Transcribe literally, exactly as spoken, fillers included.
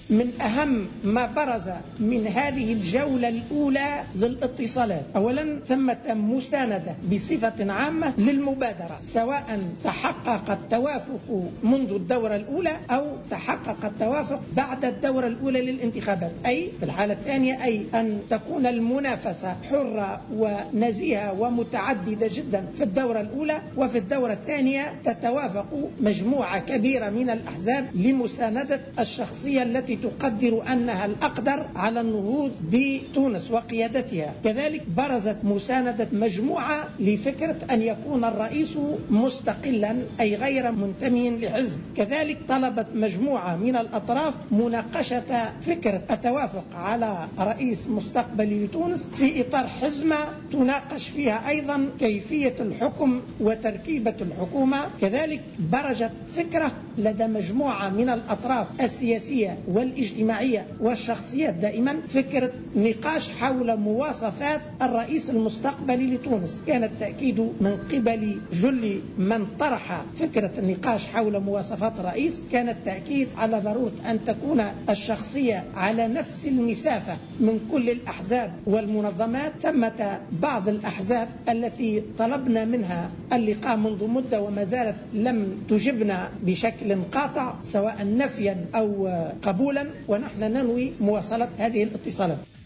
من أهم ما برز من هذه الجولة الأولى للاتصالات، أولا ثمة مساندة بصفة عامة للمبادرة، سواء تحقق التوافق منذ الدورة الأولى أو تحقق التوافق بعد الدورة الأولى للانتخابات، أي في الحالة الثانية أي أن تكون المنافسة حرة ونزيهة ومتعددة جدا في الدورة الأولى، وفي الدورة الثانية تتوافق مجموعة كبيرة من الأحزاب لمساندة الشخصية التي تقدر أنها الأقدر على النهوض بتونس وقيادتها. كذلك برزت مساندة مجموعة لفكرة أن يكون الرئيس مستقلا أي غير منتمي لحزب. كذلك طلبت مجموعة من الأطراف مناقشة فكرة التوافق على رئيس مستقبلي لتونس في إطار حزمة تناقش فيها أيضا كيفية الحكم وتركيبة الحكومة. كذلك برزت فكرة لدى مجموعة من الأطراف السياسية والاجتماعية والشخصيات دائما، فكرة نقاش حول مواصفات الرئيس المستقبلي لتونس. كان التأكيد من قبل جل من طرح فكرة النقاش حول مواصفات الرئيس، كان التأكيد على ضرورة أن تكون الشخصية على نفس المسافة من كل الأحزاب والمنظمات. ثمة بعض الأحزاب التي طلبنا منها اللقاء منذ مدة وما زالت لم تجبنا بشكل قاطع سواء نفيا أو قبولا، ونحن ننوي مواصلة هذه الاتصالات.